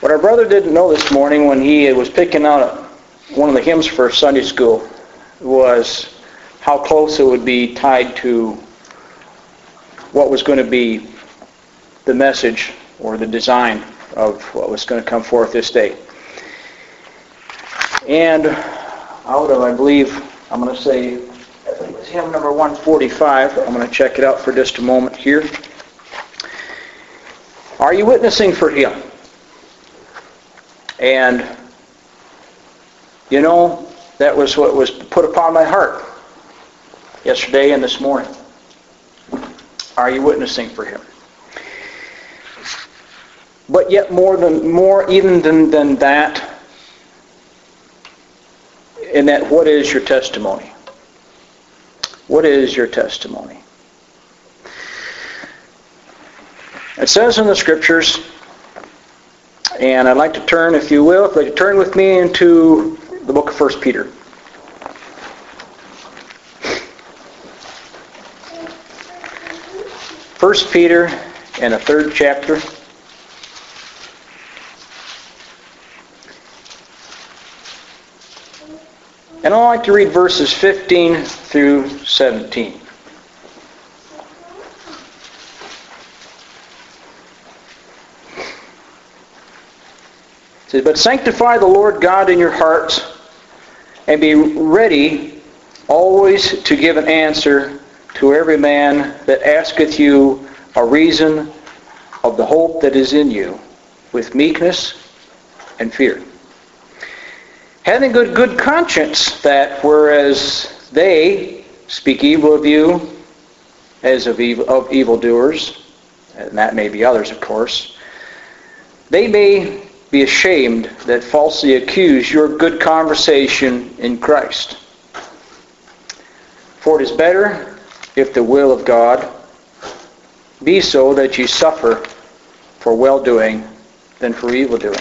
What our brother didn't know this morning when he was picking out one of the hymns for Sunday school was how close it would be tied to what was going to be the message or the design of what was going to come forth this day. And out of, I believe, I'm going to say, I think it was hymn number 145. I'm going to check it out for just a moment here. Are you witnessing for Him? And, you know, that was what was put upon my heart yesterday and this morning. Are you witnessing for Him? But yet more even than that, in that, what is your testimony? What is your testimony? It says in the Scriptures, and I'd like to turn, if you will, if you turn with me into the book of 1 Peter. 1 Peter in the 3rd chapter. And I'd like to read verses 15 through 17. It says, "But sanctify the Lord God in your hearts, and be ready always to give an answer to every man that asketh you a reason of the hope that is in you, with meekness and fear. Having a good conscience, that whereas they speak evil of you as of evildoers, and that may be others, of course, they may be ashamed that falsely accuse your good conversation in Christ. For it is better, if the will of God be so, that ye suffer for well-doing than for evil-doing."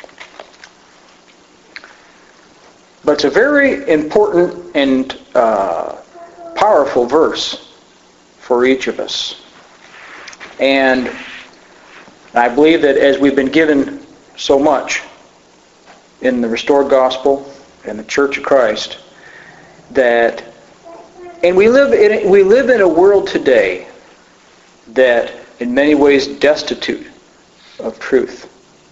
But it's a very important and powerful verse for each of us. And I believe that as we've been given so much in the restored gospel and the Church of Christ, that, and we live in a world today that in many ways destitute of truth,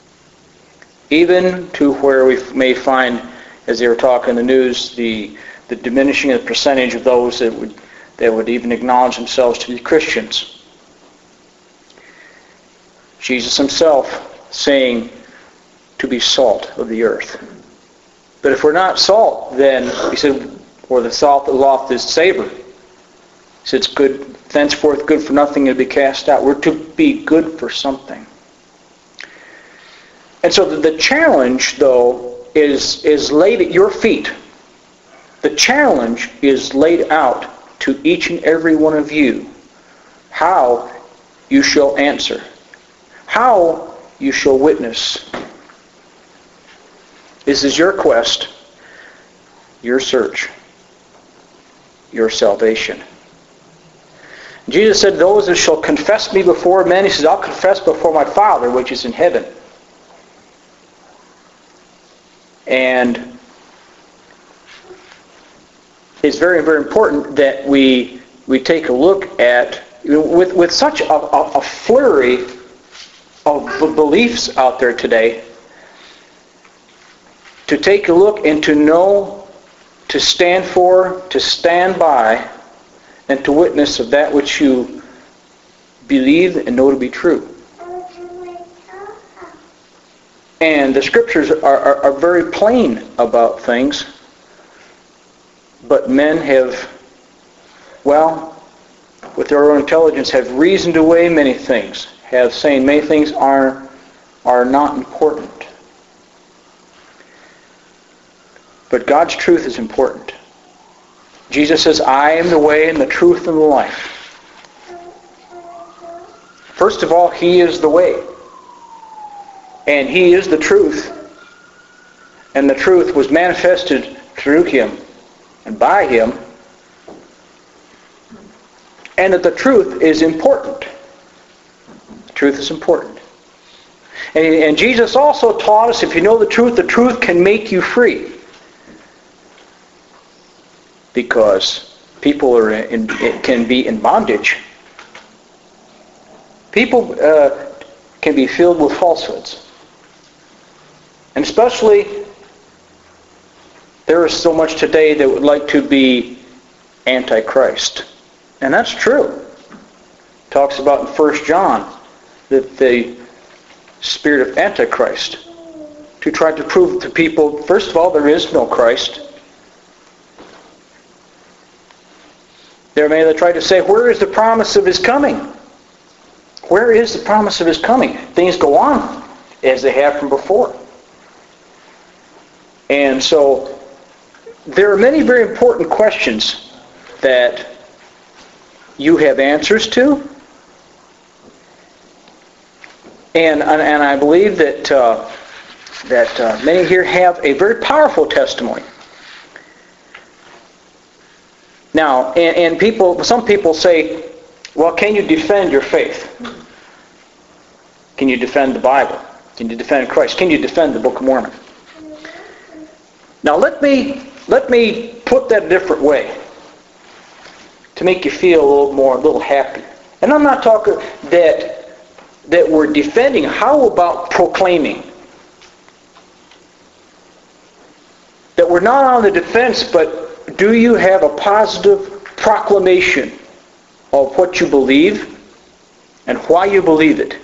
even to where we may find, as they were talking in the news, the diminishing of the percentage of those that would even acknowledge themselves to be Christians. Jesus himself saying to be salt of the earth. But if we're not salt, then, he said, or the salt that doth is savor. He said it's good, thenceforth good for nothing and to be cast out. We're to be good for something. And so the challenge, though, is laid at your feet. The challenge is laid out to each and every one of you, how you shall answer, how you shall witness. This is your quest, your search, your salvation. Jesus said, "Those that shall confess me before men," he says, "I'll confess before my Father which is in heaven." And it's very, very important that we take a look at, with such a flurry of beliefs out there today, to take a look and to know, to stand for, to stand by, and to witness of that which you believe and know to be true. And the Scriptures are very plain about things, but men have, well, with their own intelligence, have reasoned away many things, have saying many things are not important. But God's truth is important. Jesus says, "I am the way and the truth and the life." First of all, He is the way. And He is the truth. And the truth was manifested through Him and by Him. And that the truth is important. The truth is important. And Jesus also taught us, if you know the truth can make you free. Because people can be in bondage. People can be filled with falsehoods. And especially, there is so much today that would like to be antichrist. And that's true. It talks about in 1 John that the spirit of antichrist, to try to prove to people, first of all, there is no Christ. There are many that try to say, where is the promise of His coming? Where is the promise of His coming? Things go on as they have from before. And so, there are many very important questions that you have answers to. And I believe that many here have a very powerful testimony. Now, and some people say, well, can you defend your faith? Can you defend the Bible? Can you defend Christ? Can you defend the Book of Mormon? Now, let me put that a different way to make you feel a little happy. And I'm not talking that we're defending. How about proclaiming? That we're not on the defense, but do you have a positive proclamation of what you believe and why you believe it?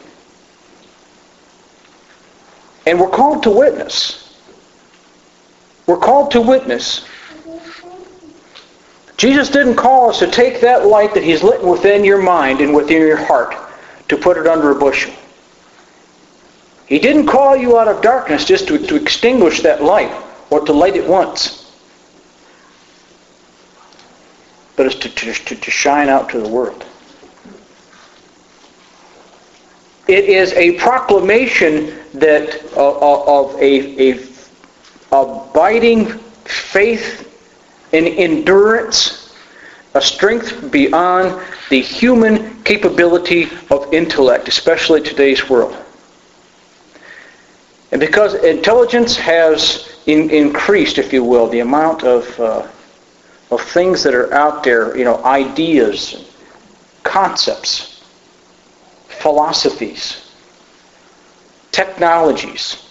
And we're called to witness. We're called to witness. Jesus didn't call us to take that light that He's lit within your mind and within your heart to put it under a bushel. He didn't call you out of darkness just to extinguish that light or to light it once. But it's to shine out to the world. It is a proclamation that of a abiding faith and endurance, a strength beyond the human capability of intellect, especially today's world. And because intelligence has increased, if you will, the amount of things that are out there, ideas, concepts, philosophies, technologies,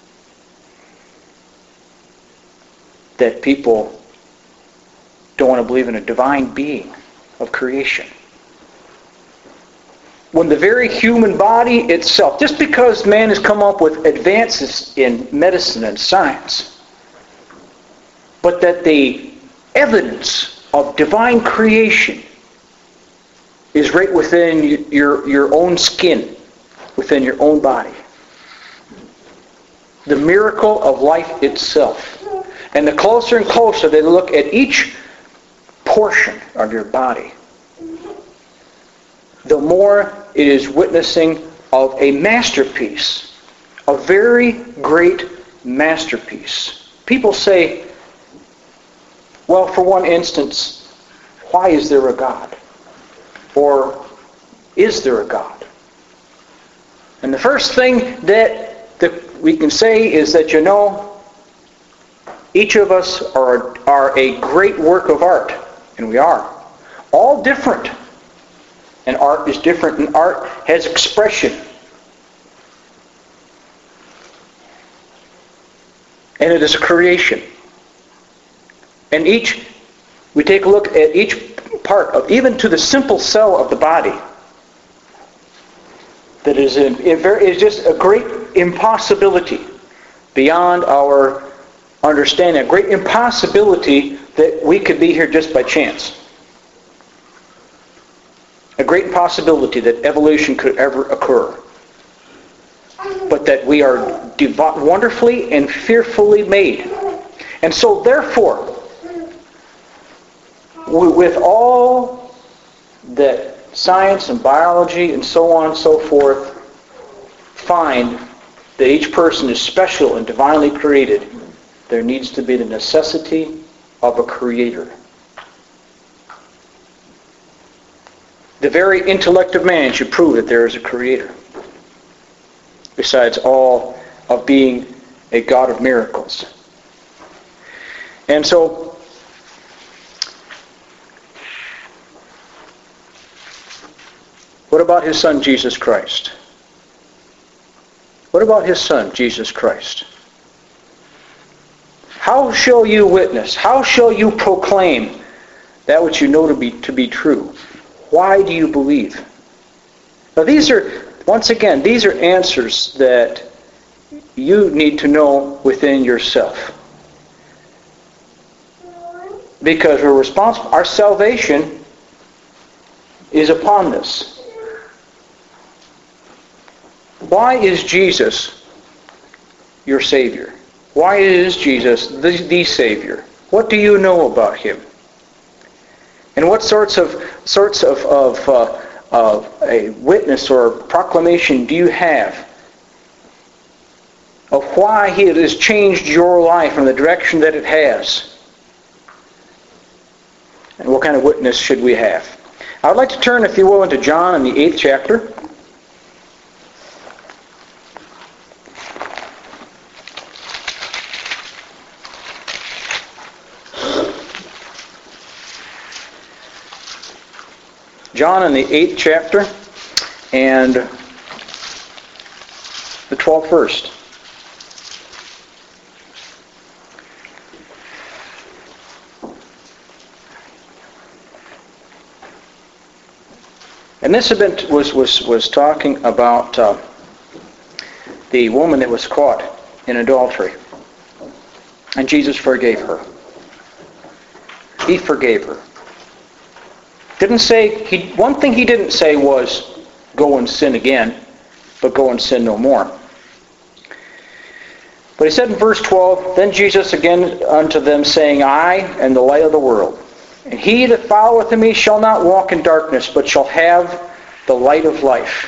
that people don't want to believe in a divine being of creation. When the very human body itself, just because man has come up with advances in medicine and science, but that the evidence of divine creation is right within your own skin, within your own body. The miracle of life itself. And the closer and closer they look at each portion of your body, the more it is witnessing of a masterpiece, a very great masterpiece. People say, well, for one instance, why is there a God? Or is there a God? And the first thing that we can say is that, each of us are a great work of art. And we are. All different. And art is different. And art has expression. And it is a creation. And we take a look at each part of, even to the simple cell of the body, that is just a great impossibility beyond our understanding, a great impossibility that we could be here just by chance. A great possibility that evolution could ever occur. But that we are wonderfully and fearfully made. And so therefore, with all that science and biology and so on and so forth find that each person is special and divinely created, there needs to be the necessity of a creator. The very intellect of man should prove that there is a creator. besides all of being a God of miracles. And so, what about His Son, Jesus Christ? What about His Son, Jesus Christ? How shall you witness? How shall you proclaim that which you know to be true? Why do you believe? Now these are, once again, these are answers that you need to know within yourself. Because we're responsible. Our salvation is upon this. Why is Jesus your Savior? Why is Jesus the Savior? What do you know about Him? And what sorts of a witness or proclamation do you have of why He has changed your life in the direction that it has? And what kind of witness should we have? I would like to turn, if you will, into John in the 8th chapter. John in the 8th chapter and the 12th verse. And this event was talking about the woman that was caught in adultery. And Jesus forgave her. He forgave her. Didn't say, one thing He didn't say was, go and sin again, but go and sin no more. But He said in verse 12, then Jesus again unto them, saying, I am the light of the world. And he that followeth me shall not walk in darkness, but shall have the light of life.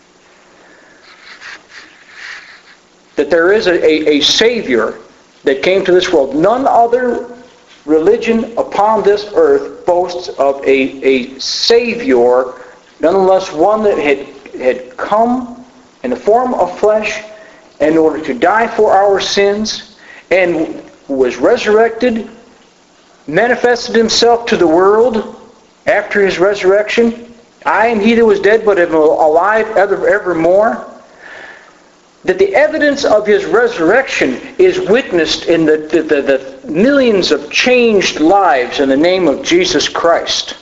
That there is a Savior that came to this world. None other religion upon this earth boasts of a Savior, nonetheless one that had come in the form of flesh in order to die for our sins, and was resurrected, manifested Himself to the world after His resurrection. I am He that was dead, but am alive evermore. That the evidence of His resurrection is witnessed in the millions of changed lives in the name of Jesus Christ.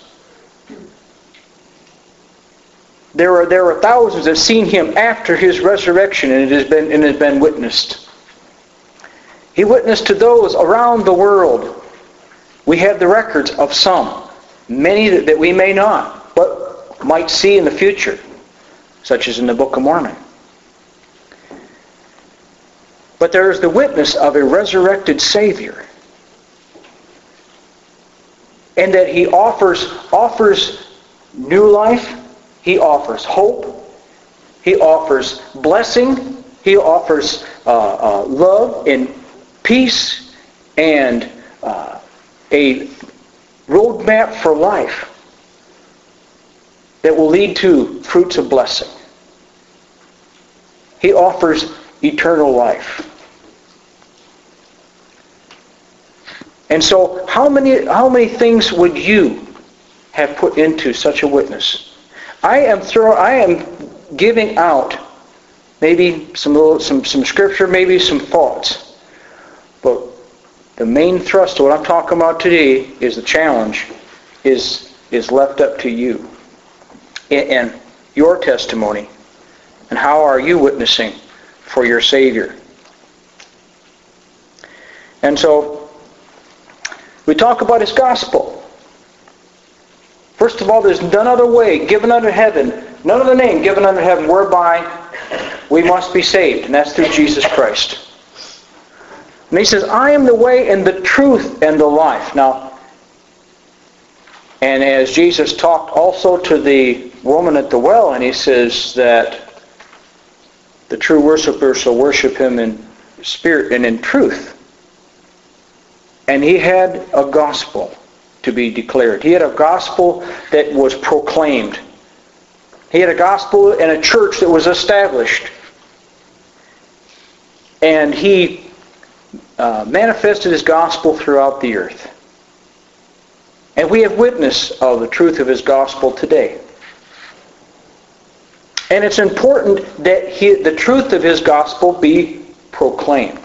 There are thousands that have seen Him after His resurrection, and it has been witnessed. He witnessed to those around the world. We have the records of some, many that we may not, but might see in the future, such as in the Book of Mormon. But there is the witness of a resurrected Savior. And that He offers new life. He offers hope. He offers blessing. He offers love and peace and a roadmap for life that will lead to fruits of blessing. He offers eternal life. And so, how many things would you have put into such a witness? I am giving out maybe some scripture, maybe some thoughts, but the main thrust of what I'm talking about today is the challenge is left up to you and your testimony, and how are you witnessing for your Savior. And so we talk about His gospel. First of all, there's none other way given under heaven, none other name given under heaven whereby we must be saved, and that's through Jesus Christ. And He says, I am the way and the truth and the life. Now, and as Jesus talked also to the woman at the well, and He says that the true worshiper shall worship Him in spirit and in truth. And He had a gospel to be declared. He had a gospel that was proclaimed. He had a gospel and a church that was established. And He manifested His gospel throughout the earth. And we have witness of the truth of His gospel today. And it's important that the truth of His gospel be proclaimed.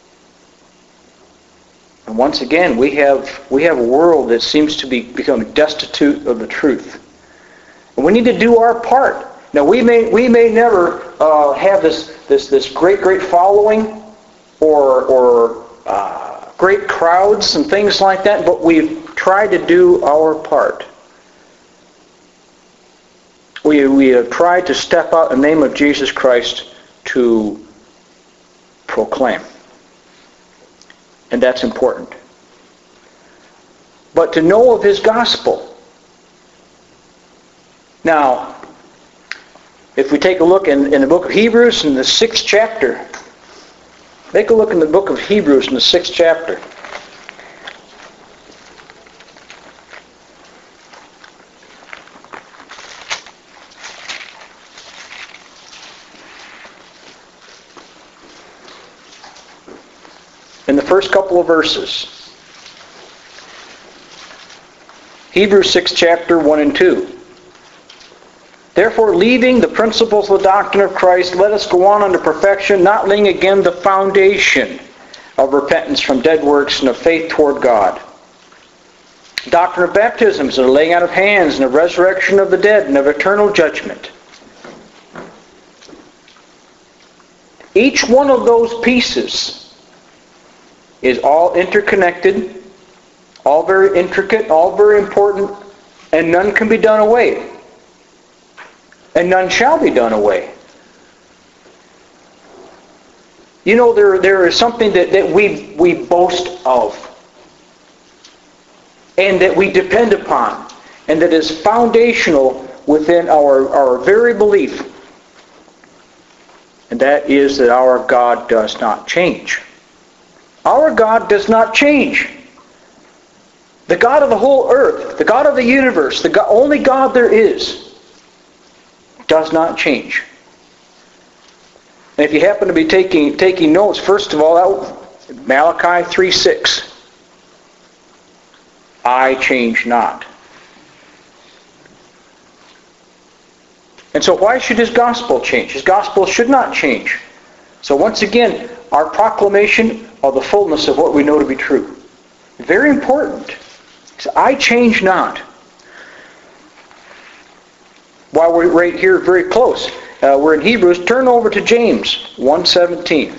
And once again, we have a world that seems to be becoming destitute of the truth. And we need to do our part. Now, we may never have this great following or great crowds and things like that, but we've tried to do our part. We have tried to step out in the name of Jesus Christ to proclaim. And that's important. But to know of His gospel. Now, if we take a look in the book of Hebrews in the 6th chapter, take a look in the book of Hebrews in the 6th chapter. In the first couple of verses. Hebrews 6 chapter 1 and 2. Therefore, leaving the principles of the doctrine of Christ, let us go on unto perfection, not laying again the foundation of repentance from dead works and of faith toward God. Doctrine of baptisms and the laying out of hands and of resurrection of the dead and of eternal judgment. Each one of those pieces is all interconnected, all very intricate, all very important, and none can be done away. And none shall be done away. You know, there is something that we boast of, and that we depend upon, and that is foundational within our very belief. And that is that our God does not change. Our God does not change. The God of the whole earth, the God of the universe, the only God there is, does not change. And if you happen to be taking notes, first of all, Malachi 3:6. I change not. And so why should His gospel change? His gospel should not change. So once again, our proclamation of the fullness of what we know to be true. Very important. So I change not. While we're right here very close, we're in Hebrews, turn over to James 1:17.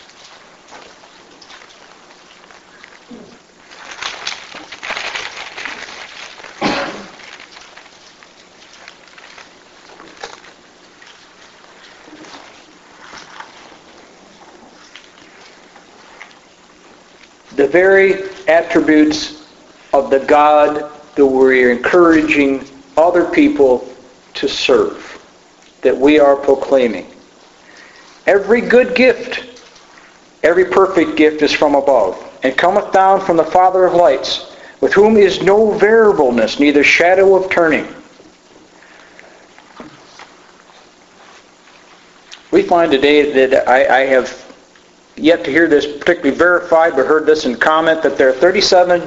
The very attributes of the God that we're encouraging other people to serve, that we are proclaiming. Every good gift, every perfect gift is from above, and cometh down from the Father of lights, with whom is no variableness, neither shadow of turning. We find today that I have yet to hear this particularly verified, but heard this in comment, that there are 30,000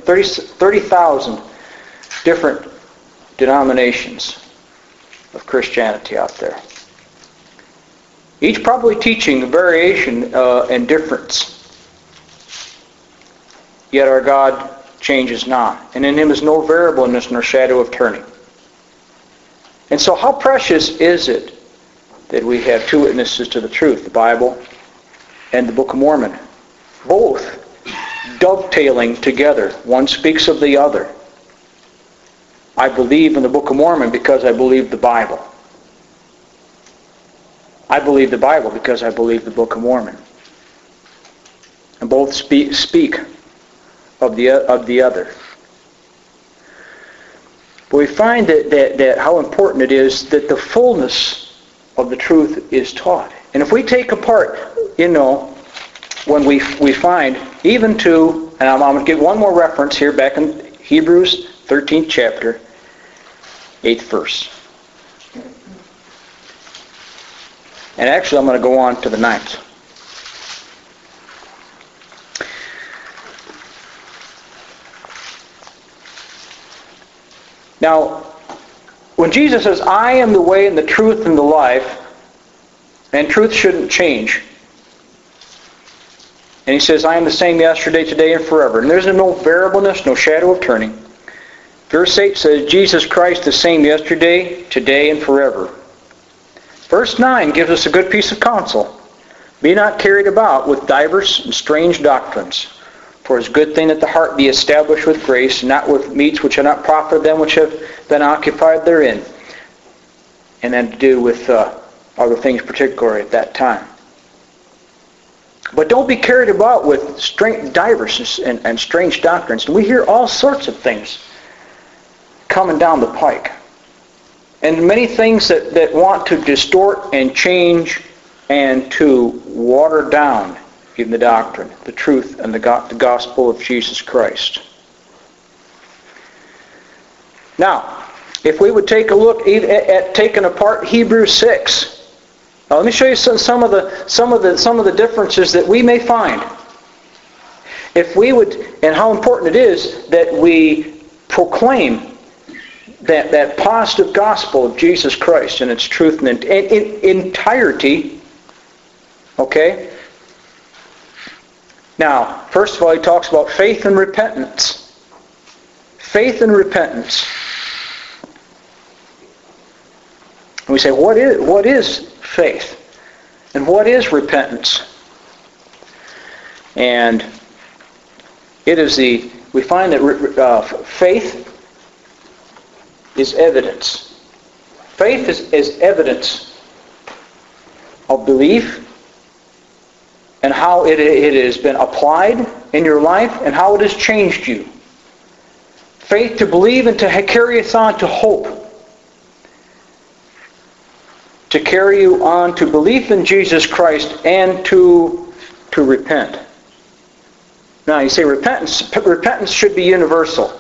different denominations of Christianity out there. Each probably teaching a variation and difference. Yet our God changes not, and in Him is no variableness nor shadow of turning. And so how precious is it that we have two witnesses to the truth, the Bible and the Book of Mormon, both dovetailing together. One speaks of the other. I believe in the Book of Mormon because I believe the Bible. I believe the Bible because I believe the Book of Mormon. And both speak of the other. But we find that how important it is that the fullness of the truth is taught. And if we take apart, when we find even to, and I'm going to give one more reference here back in Hebrews 13th chapter, 8th verse. And actually I'm going to go on to the 9th. Now, when Jesus says, I am the way and the truth and the life, and truth shouldn't change. And he says, I am the same yesterday, today, and forever. And there's no variableness, no shadow of turning. Verse 8 says, Jesus Christ the same yesterday, today, and forever. Verse 9 gives us a good piece of counsel. Be not carried about with diverse and strange doctrines. For it is a good thing that the heart be established with grace, and not with meats which are not profitable them which have been occupied therein. And then to do with other things particularly at that time. But don't be carried about with diverse and strange doctrines. And we hear all sorts of things coming down the pike. And many things that want to distort and change and to water down even the doctrine, the truth, and the gospel of Jesus Christ. Now, if we would take a look at taking apart Hebrews 6, now let me show you some of the differences that we may find. If we would, and how important it is that we proclaim that positive gospel of Jesus Christ and its truth and in entirety. Okay? Now, first of all, he talks about faith and repentance. Faith and repentance. And we say, what is faith? And what is repentance? And it is we find that faith is evidence. Faith is evidence of belief and how it has been applied in your life and how it has changed you. Faith to believe and to carry us on to hope. To carry you on to belief in Jesus Christ and to repent. Now you say repentance should be universal.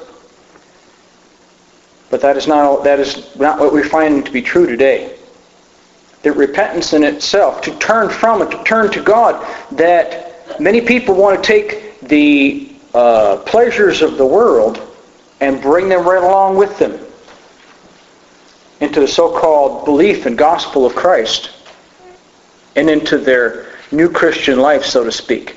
But that is not what we find to be true today. That repentance in itself, to turn from it, to turn to God, that many people want to take the pleasures of the world and bring them right along with them into the so-called belief and gospel of Christ and into their new Christian life, so to speak.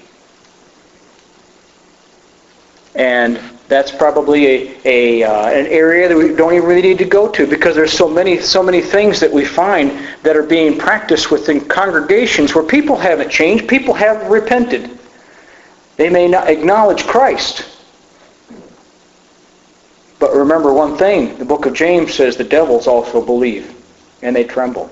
And that's probably an area that we don't even really need to go to, because there's so many things that we find that are being practiced within congregations where people haven't changed, people haven't repented. They may not acknowledge Christ. But remember one thing, the book of James says the devils also believe, and they tremble.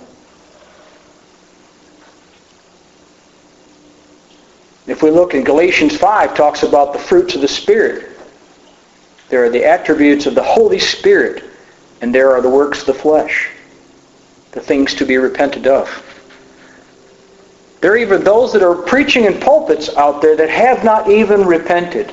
If we look in Galatians 5, talks about the fruits of the Spirit. There are the attributes of the Holy Spirit, and there are the works of the flesh, the things to be repented of. There are even those that are preaching in pulpits out there that have not even repented,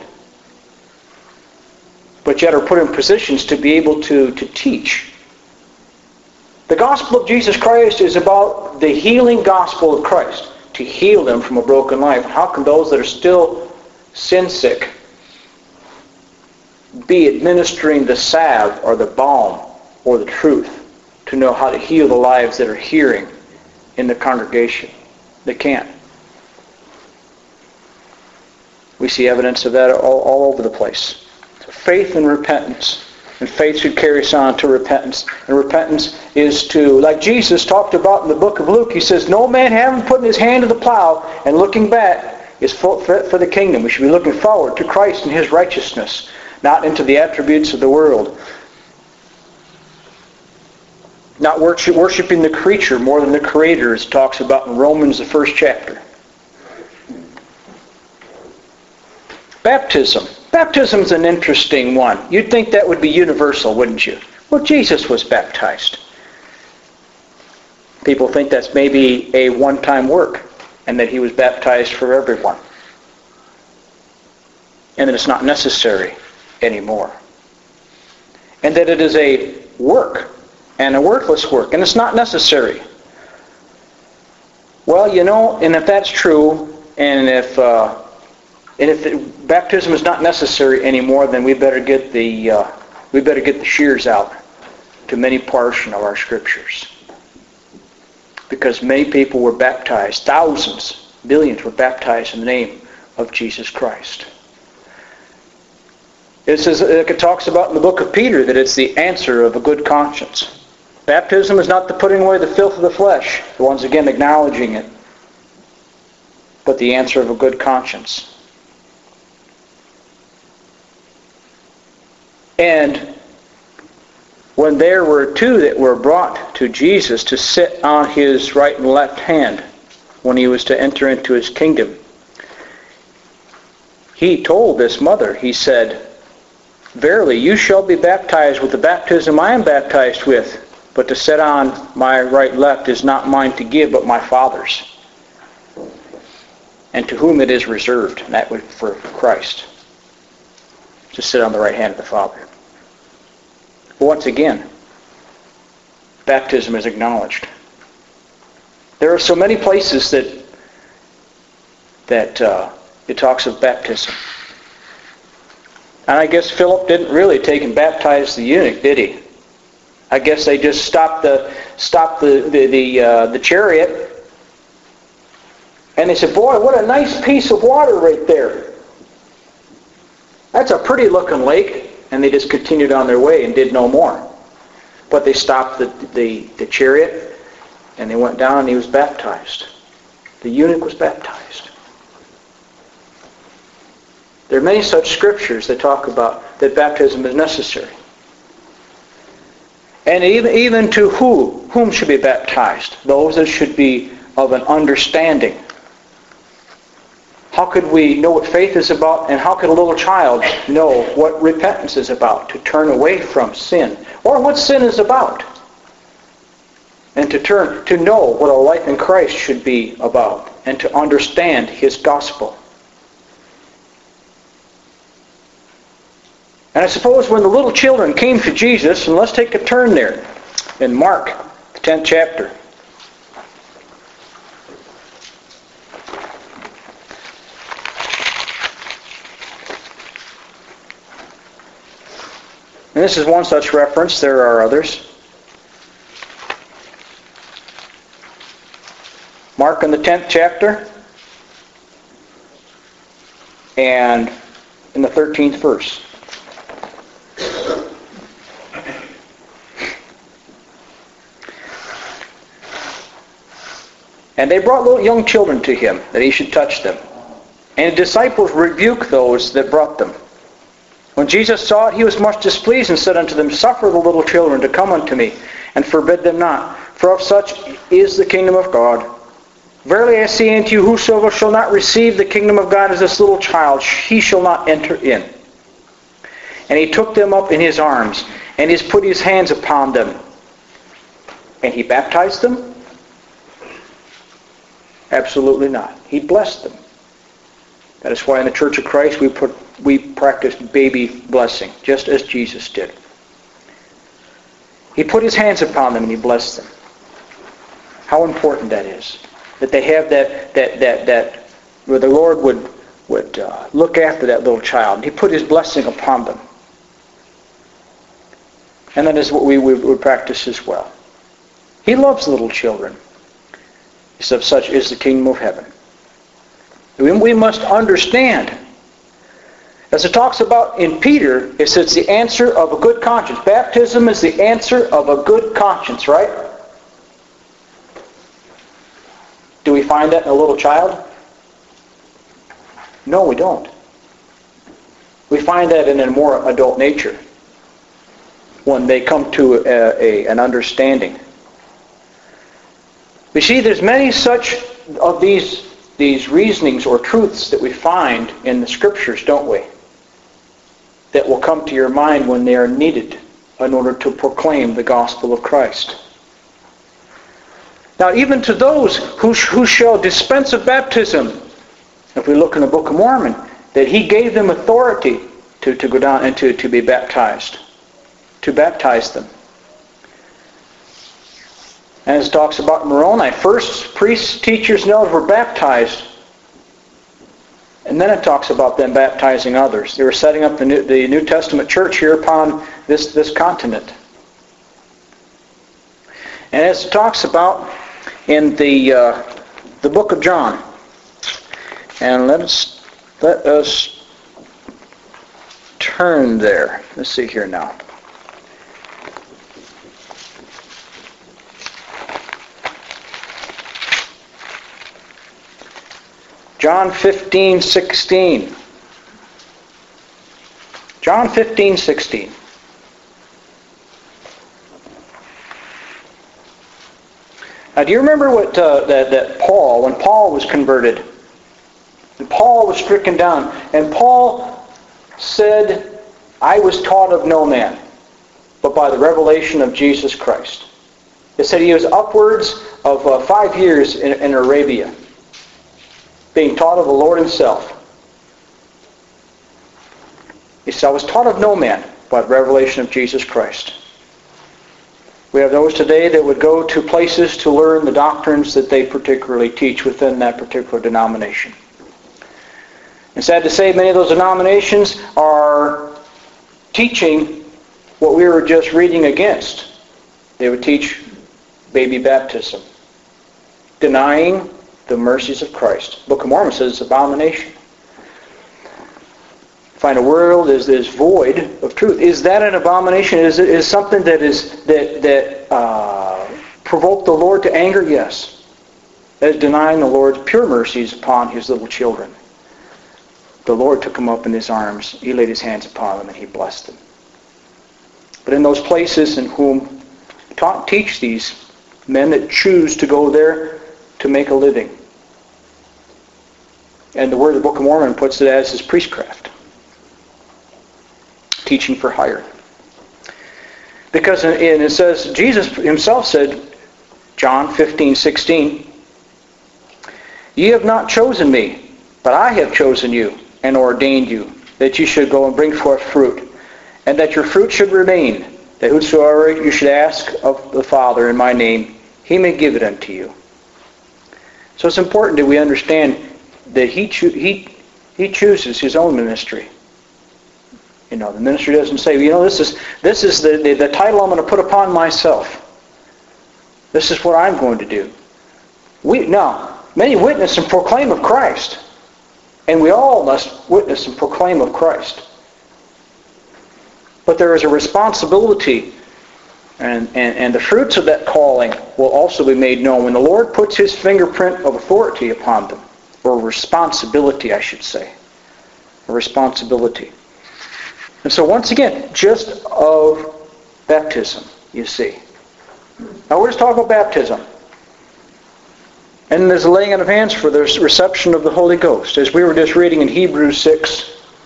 but yet are put in positions to be able to teach. The gospel of Jesus Christ is about the healing gospel of Christ, to heal them from a broken life. How can those that are still sin sick be administering the salve or the balm or the truth to know how to heal the lives that are hearing in the congregation? They can't. We see evidence of that all over the place. So faith and repentance. And faith should carry us on to repentance. And repentance is to, like Jesus talked about in the book of Luke, he says, no man having put his hand to the plow and looking back is fit for the kingdom. We should be looking forward to Christ and his righteousness, not into the attributes of the world. Not worshiping the creature more than the Creator, as it talks about in Romans, the 1st chapter. Baptism. Baptism is an interesting one. You'd think that would be universal, wouldn't you? Well, Jesus was baptized. People think that's maybe a one-time work, and that he was baptized for everyone. And that it's not necessary anymore. And that it is a work, and a worthless work, and it's not necessary. Well, you know, and if that's true, and if baptism is not necessary anymore, then we better get the shears out to many portions of our Scriptures. Because many people were baptized, thousands, millions were baptized in the name of Jesus Christ. It talks about in the book of Peter that it's the answer of a good conscience. Baptism is not the putting away the filth of the flesh, once again acknowledging it, but the answer of a good conscience. And when there were two that were brought to Jesus to sit on his right and left hand when he was to enter into his kingdom, he told this mother, he said, "Verily, you shall be baptized with the baptism I am baptized with, but to sit on my right and left is not mine to give, but my Father's. And to whom it is reserved," and that was for Christ, to sit on the right hand of the Father. But once again, baptism is acknowledged. There are so many places that it talks of baptism. And I guess Philip didn't really take and baptize the eunuch, did he? I guess they just stopped the chariot, and they said, "Boy, what a nice piece of water right there. That's a pretty looking lake." And they just continued on their way and did no more. But they stopped the chariot, and they went down, and he was baptized. The eunuch was baptized. There are many such scriptures that talk about that baptism is necessary. And even to whom should be baptized? Those that should be of an understanding. How could we know what faith is about, and how could a little child know what repentance is about, to turn away from sin, or what sin is about, and to know what a life in Christ should be about, and to understand his gospel? And I suppose when the little children came to Jesus, and let's take a turn there in Mark, the 10th chapter. And this is one such reference. There are others. Mark in the 10th chapter and in the 13th verse. "And they brought little young children to him, that he should touch them. And the disciples rebuked those that brought them. When Jesus saw it, he was much displeased, and said unto them, Suffer the little children to come unto me, and forbid them not, for of such is the kingdom of God. Verily I say unto you, whosoever shall not receive the kingdom of God as this little child, he shall not enter in. And he took them up in his arms, and he put his hands upon them. And he baptized them? Absolutely not. He blessed them. That is why in the Church of Christ we practice baby blessing, just as Jesus did. He put his hands upon them and he blessed them. How important that is. That they have that where the Lord would look after that little child. He put his blessing upon them. And that is what we would practice as well. He loves little children. He said, such is the kingdom of heaven. We must understand. As it talks about in Peter, it says it's the answer of a good conscience. Baptism is the answer of a good conscience, right? Do we find that in a little child? No, we don't. We find that in a more adult nature, when they come to an understanding. We see there's many such of these reasonings or truths that we find in the Scriptures, don't we? That will come to your mind when they are needed in order to proclaim the gospel of Christ. Now, even to those who shall dispense of baptism, if we look in the Book of Mormon, that he gave them authority to go down and to be baptized, to baptize them. And as it talks about in Moroni, first priests, teachers, and elders were baptized. And then it talks about them baptizing others. They were setting up the New Testament church here upon this continent. And as it talks about in the book of John, and let us turn there. Let's see here now. John 15:16. John 15:16. Now, do you remember what that Paul, when Paul was converted, and Paul was stricken down, and Paul said, "I was taught of no man, but by the revelation of Jesus Christ." It said he was upwards of 5 years in Arabia, being taught of the Lord himself. He said, "I was taught of no man, by the revelation of Jesus Christ." We have those today that would go to places to learn the doctrines that they particularly teach within that particular denomination. And sad to say, many of those denominations are teaching what we were just reading against. They would teach baby baptism, denying the mercies of Christ. The Book of Mormon says it's abomination. Find a world is void of truth. Is that an abomination? Is something that provoked the Lord to anger? Yes. That is denying the Lord's pure mercies upon his little children. The Lord took them up in his arms. He laid his hands upon them and he blessed them. But in those places in whom teach these men that choose to go there to make a living. And the word of the Book of Mormon puts it as his priestcraft. Teaching for hire. Because it says, Jesus himself said, John 15:16, "Ye have not chosen me, but I have chosen you and ordained you, that you should go and bring forth fruit, and that your fruit should remain, that whosoever you should ask of the Father in my name, he may give it unto you." So it's important that we understand that he chooses his own ministry. You know, the ministry doesn't say, this is the title I'm going to put upon myself. This is what I'm going to do. Many witness and proclaim of Christ. And we all must witness and proclaim of Christ. But there is a responsibility, and the fruits of that calling will also be made known when the Lord puts his fingerprint of authority upon them. Or responsibility, I should say. A responsibility. And so once again, just of baptism, you see. Now we're just talking about baptism. And there's a laying on of hands for the reception of the Holy Ghost. As we were just reading in Hebrews 6,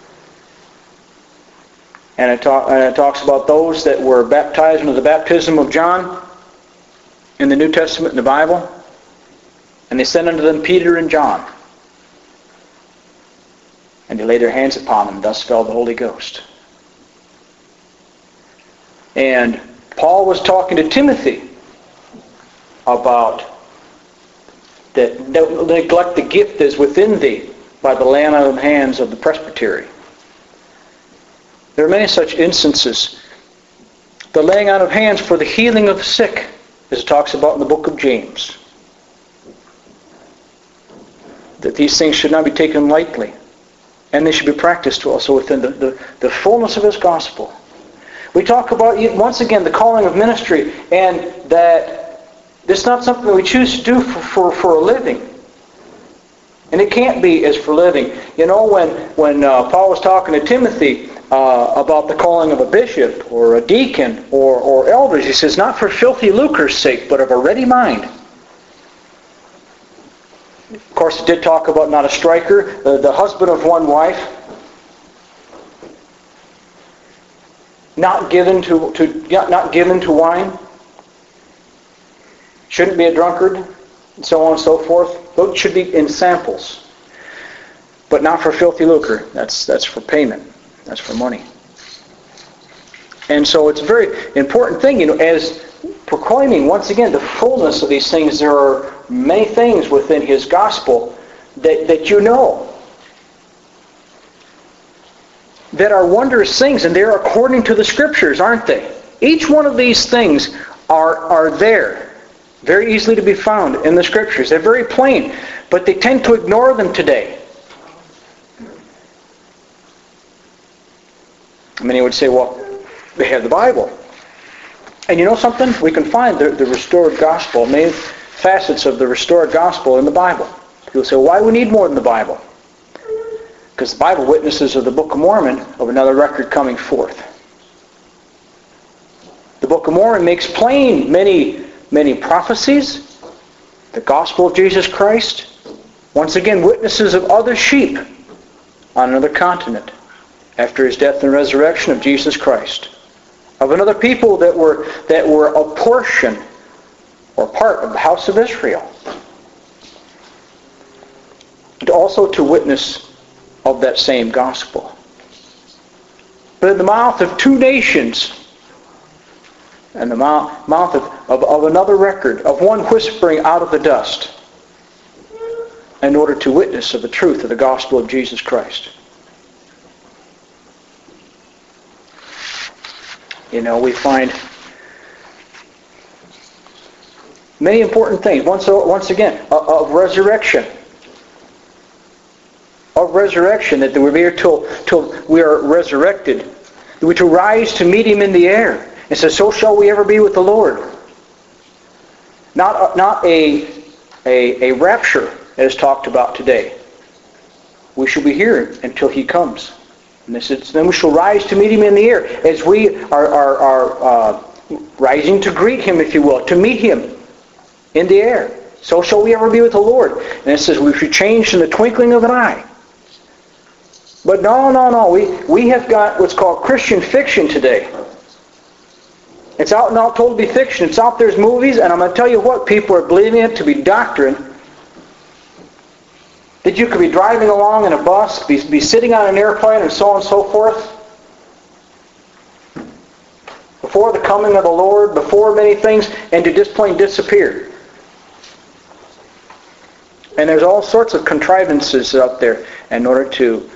and it talks about those that were baptized into the baptism of John in the New Testament in the Bible. And they sent unto them Peter and John. And they laid their hands upon them, thus fell the Holy Ghost. And Paul was talking to Timothy about that don't neglect the gift that is within thee by the laying on of hands of the presbytery. There are many such instances. The laying on of hands for the healing of the sick, as it talks about in the book of James. That these things should not be taken lightly. And they should be practiced also within the fullness of his gospel. We talk about, once again, the calling of ministry, and that it's not something that we choose to do for a living. And it can't be as for living. You know, when Paul was talking to Timothy about the calling of a bishop or a deacon or elders, he says, not for filthy lucre's sake, but of a ready mind. Of course, it did talk about not a striker, the husband of one wife, not given to wine, shouldn't be a drunkard, and so on and so forth. Those should be in samples, but not for filthy lucre. That's for payment. That's for money. And so it's a very important thing, as proclaiming once again the fullness of these things. There are many things within his gospel that you know, that are wondrous things, and they're according to the Scriptures, aren't they? Each one of these things are there. Very easily to be found in the Scriptures. They're very plain, but they tend to ignore them today. Many would say, well, they have the Bible. And you know something? We can find the restored gospel, many facets of the restored gospel in the Bible. People say, well, why do we need more than the Bible? Because the Bible witnesses of the Book of Mormon of another record coming forth. The Book of Mormon makes plain many prophecies, the gospel of Jesus Christ, once again witnesses of other sheep on another continent after his death and resurrection of Jesus Christ, of another people that were a portion or part of the house of Israel, and also to witness of that same gospel. But in the mouth of two nations, and the mouth of another record, of one whispering out of the dust, in order to witness of the truth of the gospel of Jesus Christ. You know, we find many important things. Once again, of resurrection. Of resurrection, that we're here till we are resurrected. We're to rise to meet Him in the air. It says, so shall we ever be with the Lord. Not a rapture as talked about today. We shall be here until He comes. And this is, then we shall rise to meet Him in the air, as we are rising to greet Him, if you will, to meet Him in the air. So shall we ever be with the Lord. And it says we should change in the twinkling of an eye. But no. We have got what's called Christian fiction today. It's out and out told to be fiction. It's out there's movies, and I'm going to tell you what, people are believing it to be doctrine. That you could be driving along in a bus, be sitting on an airplane, and so on and so forth. Before the coming of the Lord, before many things, and to just plain disappear. And there's all sorts of contrivances out there in order to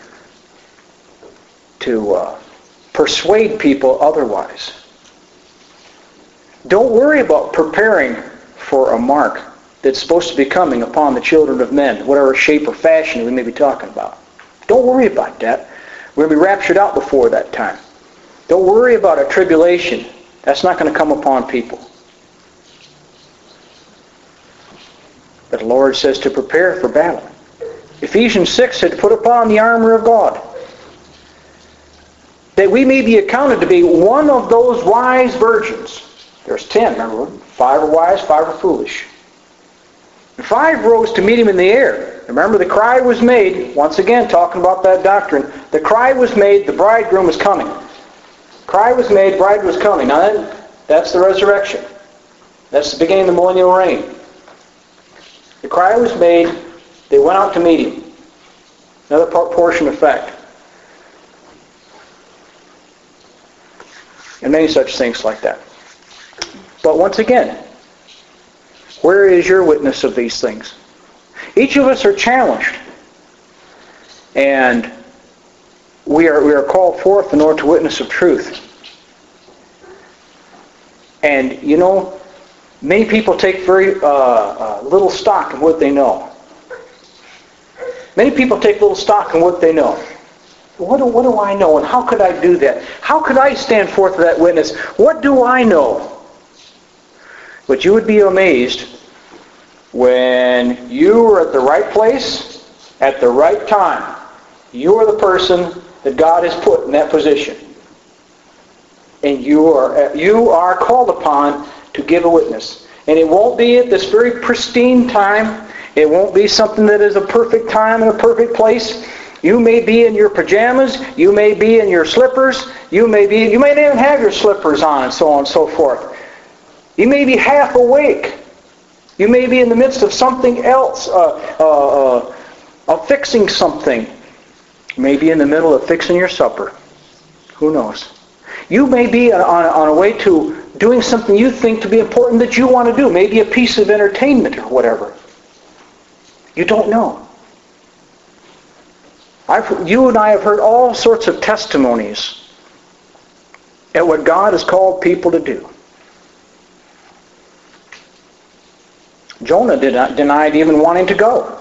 persuade people otherwise. Don't worry about preparing for a mark that's supposed to be coming upon the children of men, whatever shape or fashion we may be talking about. Don't worry about that. We're going to be raptured out before that time. Don't worry about a tribulation. That's not going to come upon people. But the Lord says to prepare for battle. Ephesians 6 said, put upon the armor of God, that we may be accounted to be one of those wise virgins. There's 10, remember? 5 are wise, 5 are foolish. And 5 rose to meet Him in the air. Remember, the cry was made, once again talking about that doctrine, the cry was made, the bridegroom is coming. Cry was made, bride was coming. Now that's the resurrection. That's the beginning of the millennial reign. The cry was made, they went out to meet Him. Another portion of fact. And many such things like that. But once again, where is your witness of these things? Each of us are challenged. And we are called forth in order to witness of truth. And, you know, many people take very little stock in what they know. Many people take little stock in what they know. What do I know, and how could I do that? How could I stand forth with that witness? What do I know? But you would be amazed when you are at the right place at the right time. You are the person that God has put in that position. And you are called upon to give a witness. And it won't be at this very pristine time. It won't be something that is a perfect time and a perfect place. You may be in your pajamas. You may be in your slippers. You may not even have your slippers on, and so on and so forth. You may be half awake. You may be in the midst of something else, of fixing something. You may be in the middle of fixing your supper. Who knows? You may be on a way to doing something you think to be important that you want to do. Maybe a piece of entertainment or whatever. You don't know. You and I have heard all sorts of testimonies at what God has called people to do. Jonah denied even wanting to go.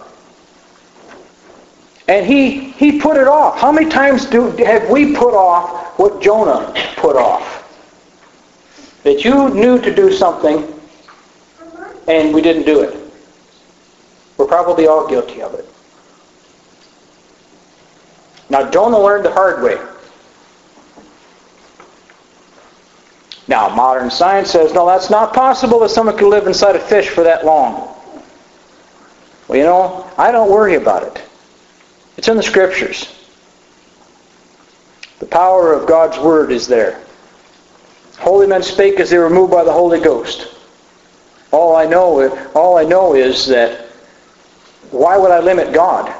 And he put it off. How many times have we put off what Jonah put off? That you knew to do something and we didn't do it. We're probably all guilty of it. Now Jonah learned the hard way. Now modern science says, no, that's not possible that someone could live inside a fish for that long. Well, I don't worry about it. It's in the Scriptures. The power of God's Word is there. Holy men spake as they were moved by the Holy Ghost. All I know is that why would I limit God?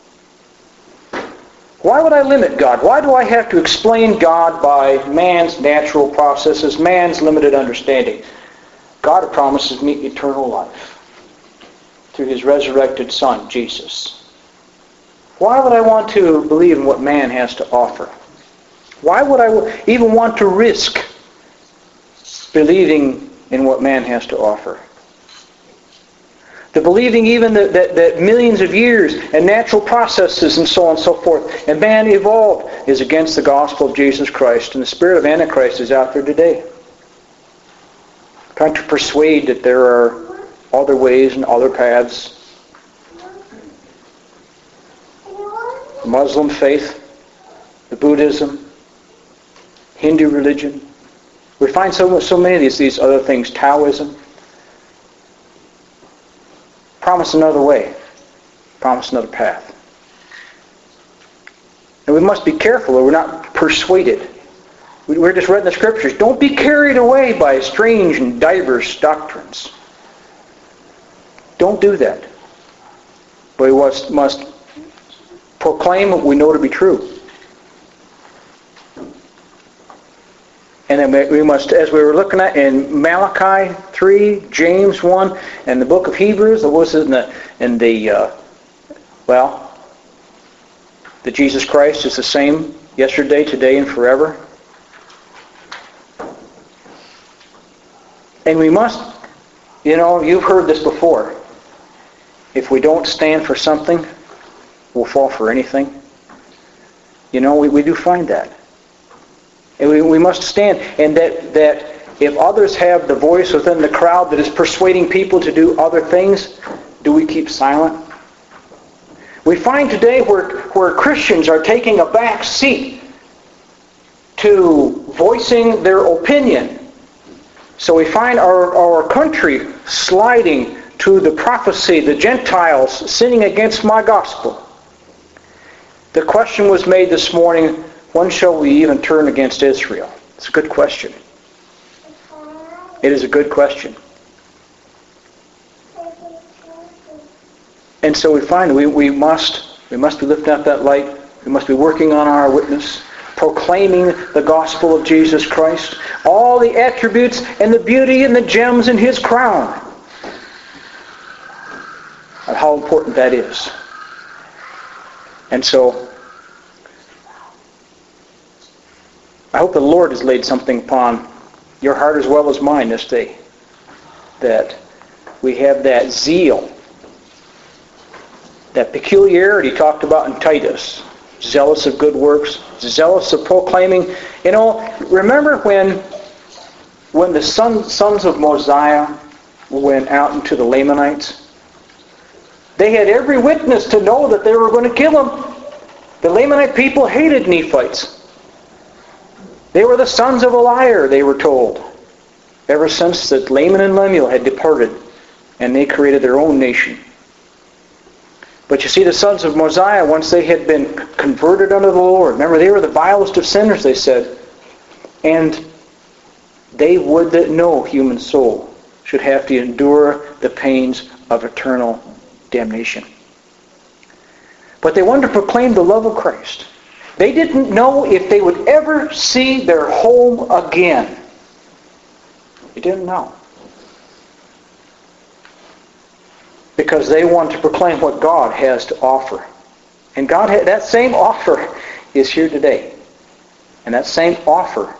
Why would I limit God? Why do I have to explain God by man's natural processes, man's limited understanding? God promises me eternal life through His resurrected Son, Jesus. Why would I want to believe in what man has to offer? Why would I even want to risk believing in what man has to offer? The believing even that millions of years and natural processes and so on and so forth, and man evolved, is against the gospel of Jesus Christ. And the spirit of Antichrist is out there today, trying to persuade that there are other ways and other paths. The Muslim faith, the Buddhism, Hindu religion. We find so many of these other things, Taoism. Promise another way. Promise another path. And we must be careful that we're not persuaded. We're just reading the Scriptures. Don't be carried away by strange and diverse doctrines. Don't do that. But we must proclaim what we know to be true. And then we must, as we were looking at in Malachi 3, James 1, and the book of Hebrews, that Jesus Christ is the same yesterday, today, and forever. And we must, you've heard this before. If we don't stand for something, we'll fall for anything. We do find that. And we must stand. And that if others have the voice within the crowd that is persuading people to do other things, do we keep silent? We find today where Christians are taking a back seat to voicing their opinion. So we find our country sliding to the prophecy, the Gentiles sinning against my gospel. The question was made this morning, when shall we even turn against Israel? It's a good question. It is a good question. And so we find we must be lifting up that light. We must be working on our witness, proclaiming the gospel of Jesus Christ, all the attributes and the beauty and the gems in His crown. And how important that is. And so I hope the Lord has laid something upon your heart as well as mine this day, that we have that zeal, that peculiarity talked about in Titus, zealous of good works, zealous of proclaiming. Remember when the sons of Mosiah went out into the Lamanites? They had every witness to know that they were going to kill them. The Lamanite people hated Nephites. They were the sons of a liar, they were told, ever since that Laman and Lemuel had departed and they created their own nation. But you see, the sons of Mosiah, once they had been converted unto the Lord, remember, they were the vilest of sinners, they said, and they would that no human soul should have to endure the pains of eternal damnation. But they wanted to proclaim the love of Christ. They didn't know if they would ever see their home again. They didn't know. Because they want to proclaim what God has to offer. And that same offer is here today. And that same offer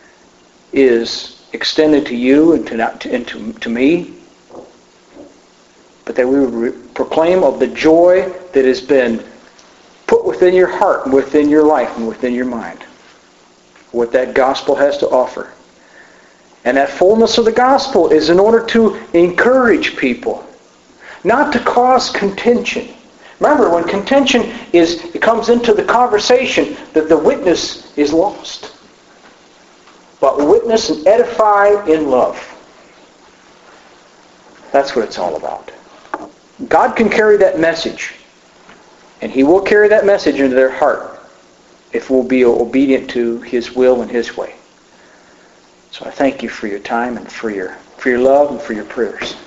is extended to you and to me. but that we would proclaim of the joy that has been put within your heart and within your life and within your mind. What that gospel has to offer. And that fullness of the gospel is in order to encourage people, not to cause contention. Remember, when contention comes into the conversation, that the witness is lost. But witness and edify in love. That's what it's all about. God can carry that message. And He will carry that message into their heart if we'll be obedient to His will and His way. So I thank you for your time and for your love and for your prayers.